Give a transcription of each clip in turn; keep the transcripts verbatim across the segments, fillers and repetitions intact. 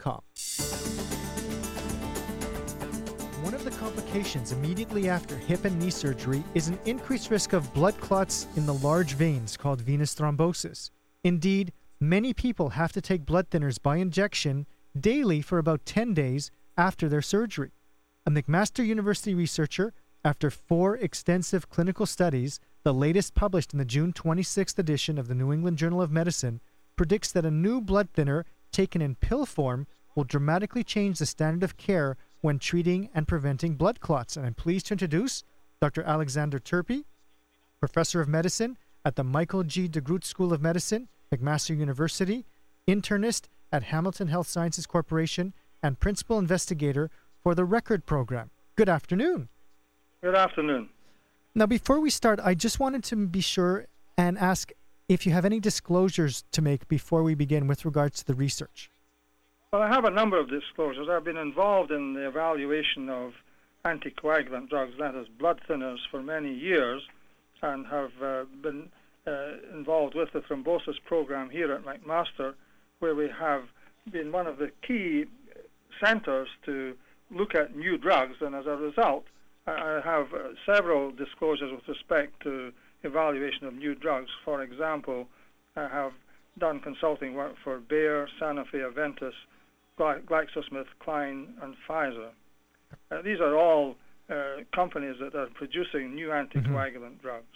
com. One of the complications immediately after hip and knee surgery is an increased risk of blood clots in the large veins called venous thrombosis. Indeed, many people have to take blood thinners by injection daily for about ten days after their surgery. A McMaster University researcher, after four extensive clinical studies, the latest published in the June twenty-sixth edition of the New England Journal of Medicine, predicts that a new blood thinner taken in pill form will dramatically change the standard of care when treating and preventing blood clots. And I'm pleased to introduce Doctor Alexander Turpey, Professor of Medicine at the Michael G. DeGroote School of Medicine, McMaster University, internist at Hamilton Health Sciences Corporation, and principal investigator for the RECORD program. Good afternoon. Good afternoon. Now, before we start, I just wanted to be sure and ask if you have any disclosures to make before we begin with regards to the research. Well, I have a number of disclosures. I've been involved in the evaluation of anticoagulant drugs, that is blood thinners, for many years, and have uh, been uh, involved with the thrombosis program here at McMaster, where we have been one of the key centers to look at new drugs, and as a result, I have uh, several disclosures with respect to evaluation of new drugs. For example, I have done consulting work for Bayer, Sanofi, Aventis, GlaxoSmithKline, and Pfizer. Uh, these are all uh, companies that are producing new anticoagulant mm-hmm. drugs.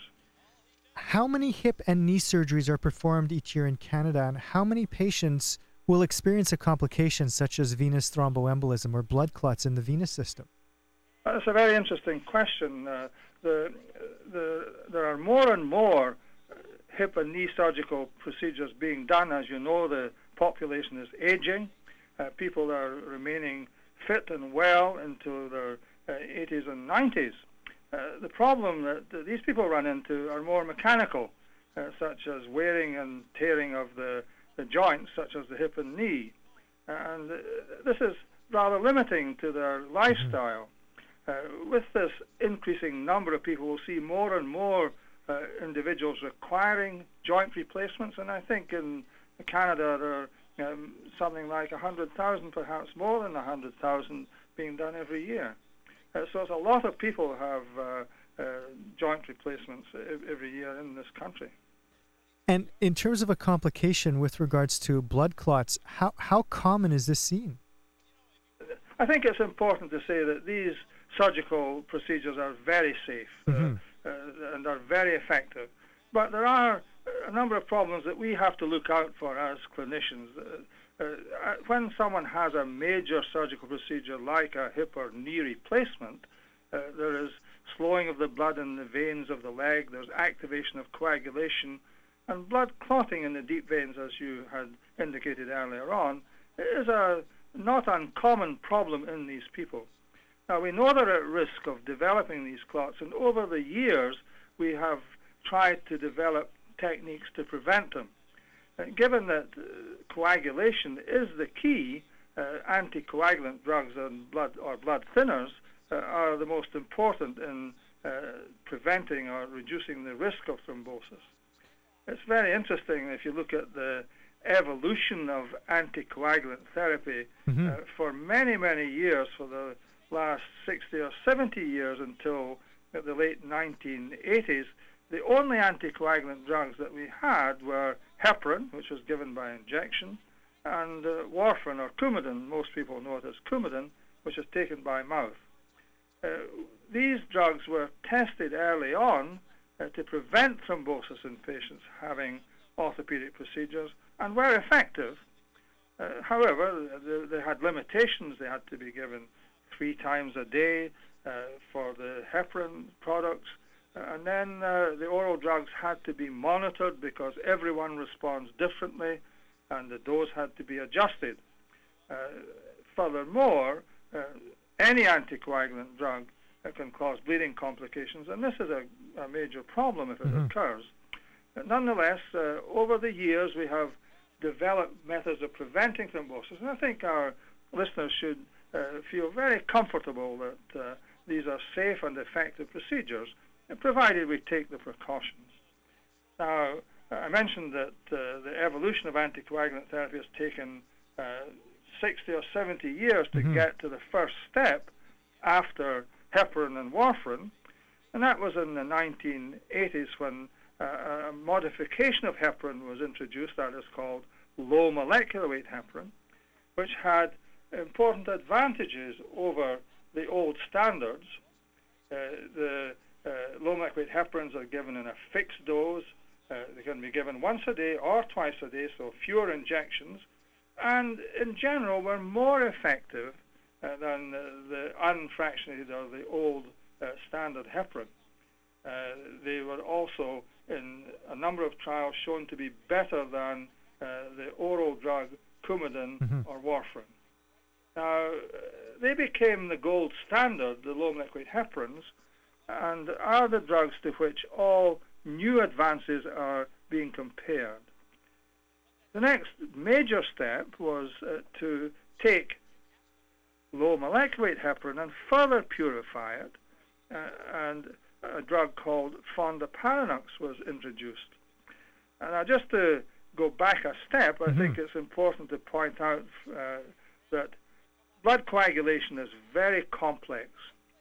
How many hip and knee surgeries are performed each year in Canada, and how many patients will experience a complication such as venous thromboembolism or blood clots in the venous system? That's a very interesting question. Uh, the, the, there are more and more hip and knee surgical procedures being done. As you know, the population is aging. Uh, people are remaining fit and well into their uh, eighties and nineties. Uh, the problem that uh, these people run into are more mechanical, uh, such as wearing and tearing of the, the joints, such as the hip and knee. And uh, this is rather limiting to their lifestyle. Uh, with this increasing number of people, we'll see more and more uh, individuals requiring joint replacements, and I think in Canada there are um, something like one hundred thousand, perhaps more than one hundred thousand, being done every year. Uh, so it's a lot of people have uh, uh, joint replacements every year in this country. And in terms of a complication with regards to blood clots, how, how common is this seen? I think it's important to say that these surgical procedures are very safe mm-hmm. uh, uh, and are very effective. But there are a number of problems that we have to look out for as clinicians. Uh, uh, when someone has a major surgical procedure like a hip or knee replacement, uh, there is slowing of the blood in the veins of the leg, there's activation of coagulation, and blood clotting in the deep veins, as you had indicated earlier on, is a not uncommon problem in these people. Now, we know they're at risk of developing these clots, and over the years we have tried to develop techniques to prevent them. Uh, given that uh, coagulation is the key, uh, anticoagulant drugs and blood or blood thinners uh, are the most important in uh, preventing or reducing the risk of thrombosis. It's very interesting if you look at the evolution of anticoagulant therapy. Mm-hmm. uh, for many, many years, for the last sixty or seventy years until the late nineteen eighties, the only anticoagulant drugs that we had were heparin, which was given by injection, and uh, warfarin or Coumadin. Most people know it as Coumadin, which is taken by mouth. Uh, these drugs were tested early on uh, to prevent thrombosis in patients having orthopedic procedures, and were effective. Uh, however, they, they had limitations. They had to be given three times a day uh, for the heparin products, uh, and then uh, the oral drugs had to be monitored because everyone responds differently, and the dose had to be adjusted. Uh, furthermore, uh, any anticoagulant drug uh, can cause bleeding complications, and this is a, a major problem if it mm-hmm. occurs. But nonetheless, uh, over the years we have developed methods of preventing thrombosis, and I think our listeners should uh, feel very comfortable that uh, these are safe and effective procedures, provided we take the precautions. Now, I mentioned that uh, the evolution of anticoagulant therapy has taken uh, sixty or seventy years to Mm-hmm. get to the first step after heparin and warfarin, and that was in the nineteen eighties when uh, a modification of heparin was introduced that is called low molecular weight heparin, which had important advantages over the old standards. Uh, the uh, low molecular weight heparins are given in a fixed dose. Uh, they can be given once a day or twice a day, so fewer injections, and in general were more effective uh, than uh, the unfractionated or the old uh, standard heparin. Uh, they were also, in a number of trials, shown to be better than uh, the oral drug Coumadin Mm-hmm. or warfarin. Now, uh, they became the gold standard, the low molecular weight heparins, and are the drugs to which all new advances are being compared. The next major step was uh, to take low molecular weight heparin and further purify it, uh, and a drug called fondaparinux was introduced. And now, just to go back a step, I Mm-hmm. think it's important to point out uh, that blood coagulation is very complex.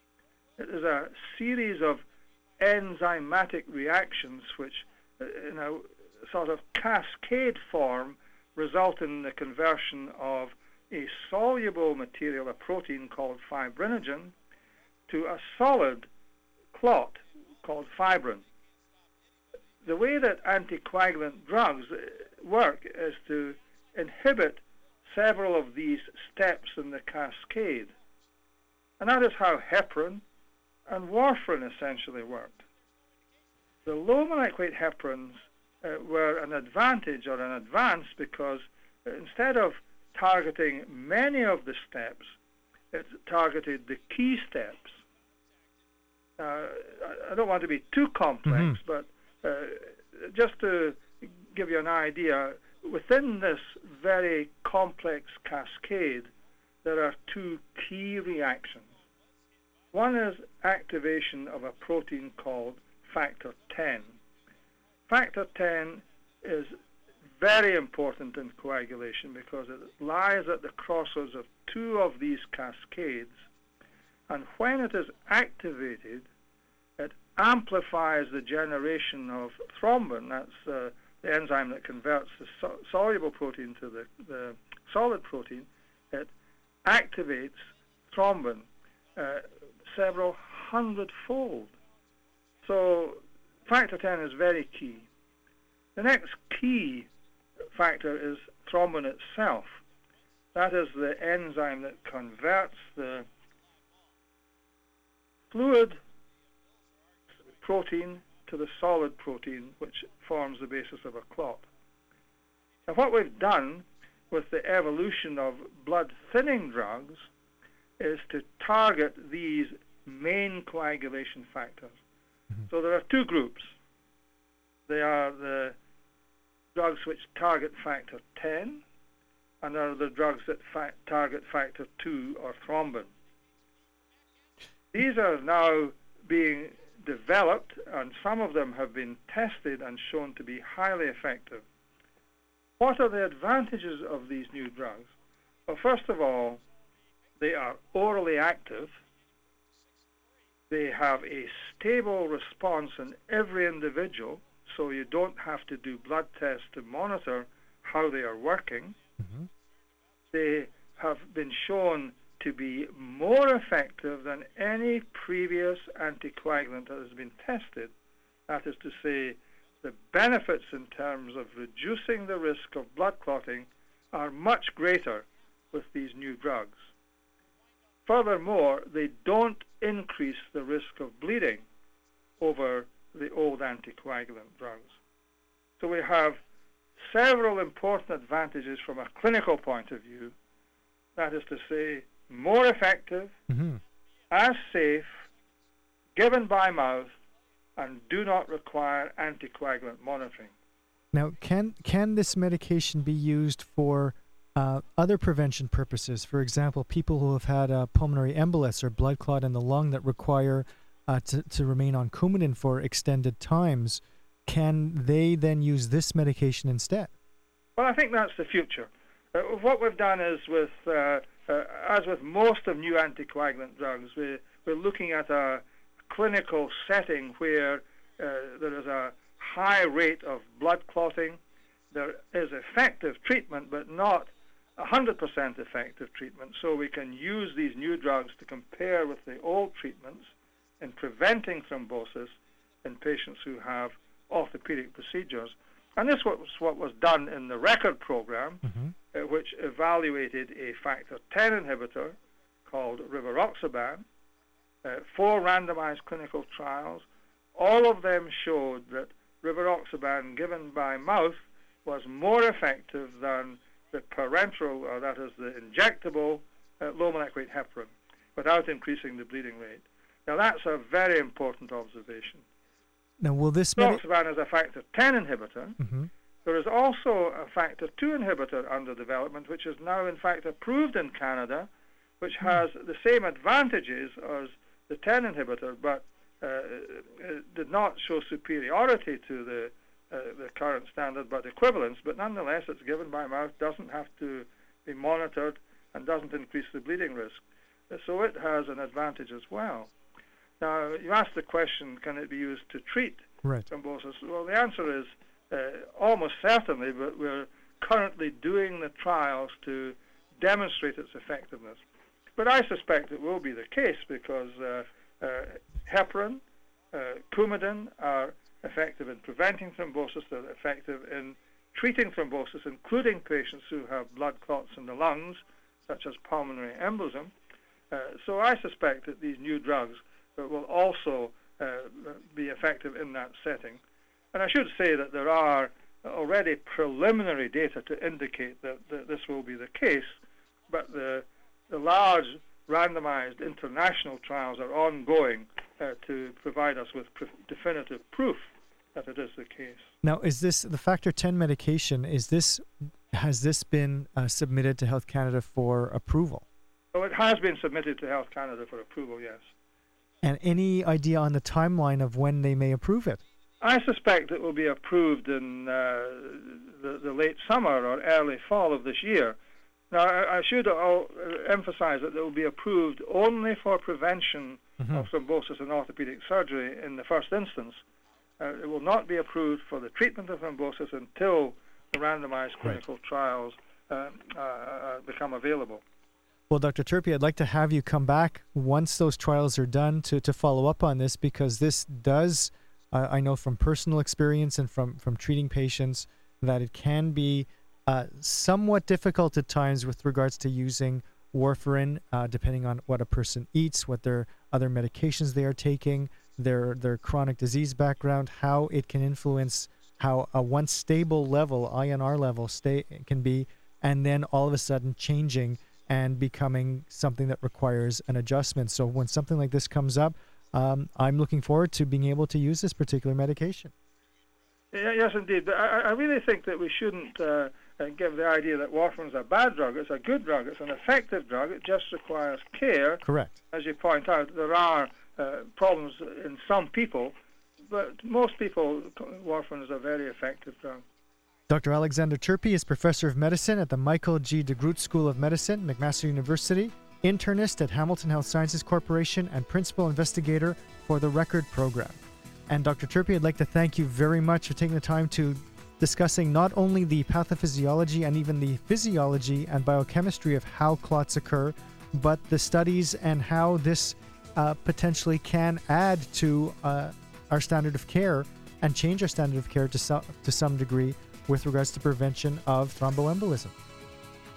It is a series of enzymatic reactions which, uh, in a sort of cascade form, result in the conversion of a soluble material, a protein called fibrinogen, to a solid clot called fibrin. The way that anticoagulant drugs work is to inhibit several of these steps in the cascade. And that is how heparin and warfarin essentially worked. The low molecular weight heparins uh, were an advantage or an advance because uh, instead of targeting many of the steps, it targeted the key steps. Uh, I, I don't want to be too complex, Mm-hmm. but uh, just to give you an idea, within this very complex cascade, there are two key reactions. One is activation of a protein called factor ten. Factor ten is very important in coagulation because it lies at the crossroads of two of these cascades, and when it is activated, it amplifies the generation of thrombin. That's uh, the enzyme that converts the so- soluble protein to the, the solid protein. It activates thrombin uh, several hundredfold. So factor ten is very key. The next key factor is thrombin itself. That is the enzyme that converts the fluid protein to the solid protein, which forms the basis of a clot. Now, what we've done with the evolution of blood thinning drugs is to target these main coagulation factors. Mm-hmm. So there are two groups. They are the drugs which target factor ten, and there are the drugs that fa- target factor two or thrombin. These are now being developed, and some of them have been tested and shown to be highly effective. What are the advantages of these new drugs? Well, first of all, they are orally active. They have a stable response in every individual, so you don't have to do blood tests to monitor how they are working. Mm-hmm. They have been shown to be more effective than any previous anticoagulant that has been tested. That is to say, the benefits in terms of reducing the risk of blood clotting are much greater with these new drugs. Furthermore, they don't increase the risk of bleeding over the old anticoagulant drugs. So we have several important advantages from a clinical point of view. That is to say, more effective, Mm-hmm. as safe, given by mouth, and do not require anticoagulant monitoring. Now, can can this medication be used for uh, other prevention purposes? For example, people who have had a pulmonary embolus or blood clot in the lung that require uh, to, to remain on Coumadin for extended times, can they then use this medication instead? Well, I think that's the future. Uh, what we've done is, with uh, uh, as with most of new anticoagulant drugs, we, we're looking at a clinical setting where uh, there is a high rate of blood clotting. There is effective treatment, but not one hundred percent effective treatment. So we can use these new drugs to compare with the old treatments in preventing thrombosis in patients who have orthopedic procedures. And this was what was done in the RECORD program, mm-hmm. uh, which evaluated a factor ten inhibitor called rivaroxaban, uh, four randomized clinical trials. All of them showed that rivaroxaban given by mouth was more effective than the parenteral, or that is the injectable, uh, low molecular weight heparin, without increasing the bleeding rate. Now that's a very important observation. Now, will this... Rivaroxaban is a factor ten inhibitor. Mm-hmm. There is also a factor two inhibitor under development, which is now in fact approved in Canada, which has the same advantages as the ten inhibitor, but uh, it did not show superiority to the uh, the current standard, but equivalence. But nonetheless, it's given by mouth, doesn't have to be monitored, and doesn't increase the bleeding risk. So it has an advantage as well. Now, you asked the question, can it be used to treat right. thrombosis? Well, the answer is uh, almost certainly, but we're currently doing the trials to demonstrate its effectiveness. But I suspect it will be the case because uh, uh, heparin, uh, Coumadin are effective in preventing thrombosis. They're effective in treating thrombosis, including patients who have blood clots in the lungs, such as pulmonary embolism. Uh, so I suspect that these new drugs will also uh, be effective in that setting. And I should say that there are already preliminary data to indicate that, that this will be the case, but the, the large randomized international trials are ongoing uh, to provide us with pr- definitive proof that it is the case. Now, is this the factor ten medication? Is this has this been uh, submitted to Health Canada for approval? So it has been submitted to Health Canada for approval, yes. And any idea on the timeline of when they may approve it? I suspect it will be approved in uh, the, the late summer or early fall of this year. Now, I, I should uh, emphasize that it will be approved only for prevention mm-hmm. of thrombosis in orthopedic surgery in the first instance. Uh, it will not be approved for the treatment of thrombosis until the randomized clinical right. trials uh, uh, become available. Well, Doctor Turpie, I'd like to have you come back once those trials are done to, to follow up on this, because this does, uh, I know from personal experience and from, from treating patients, that it can be uh, somewhat difficult at times with regards to using warfarin, uh, depending on what a person eats, what their other medications they are taking, their their chronic disease background, how it can influence how a once stable level, I N R level, stay can be, and then all of a sudden changing and becoming something that requires an adjustment. So when something like this comes up, um, I'm looking forward to being able to use this particular medication. Yeah, yes, indeed. But I, I really think that we shouldn't uh, give the idea that warfarin is a bad drug. It's a good drug. It's an effective drug. It just requires care. Correct. As you point out, there are uh, problems in some people, but most people, warfarin is a very effective drug. Doctor Alexander Turpie is Professor of Medicine at the Michael G. DeGroote School of Medicine, McMaster University, internist at Hamilton Health Sciences Corporation, and principal investigator for the RECORD program. And Doctor Turpie, I'd like to thank you very much for taking the time to discussing not only the pathophysiology and even the physiology and biochemistry of how clots occur, but the studies and how this uh, potentially can add to uh, our standard of care and change our standard of care to, so- to some degree with regards to prevention of thromboembolism.